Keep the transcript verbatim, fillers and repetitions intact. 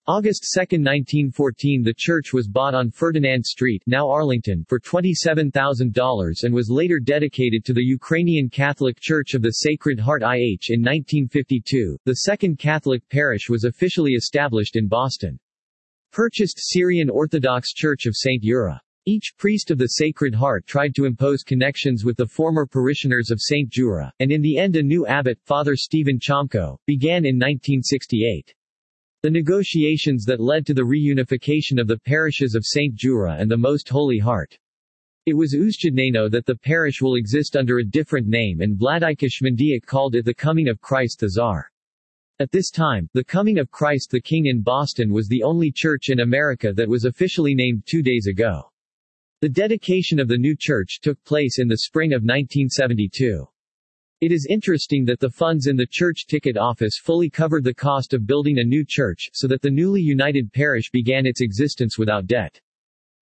August second nineteen fourteen the church was bought on Ferdinand Street, now Arlington, for twenty-seven thousand dollars and was later dedicated to the Ukrainian Catholic Church of the Sacred Heart I H in nineteen fifty-two. The second Catholic parish was officially established in Boston. Purchased Syrian Orthodox Church of Saint Jura. Each priest of the Sacred Heart tried to impose connections with the former parishioners of Saint Jura, and in the end a new abbot, Father Stephen Chomko, began in nineteen sixty-eight. The negotiations that led to the reunification of the parishes of Saint Jura and the Most Holy Heart. It was uzgodneno that the parish will exist under a different name, and Vladika Shmendyak called it the Coming of Christ the Tsar. At this time, the Coming of Christ the King in Boston was the only church in America that was officially named two days ago. The dedication of the new church took place in the spring of nineteen seventy-two. It is interesting that the funds in the church ticket office fully covered the cost of building a new church, so that the newly united parish began its existence without debt.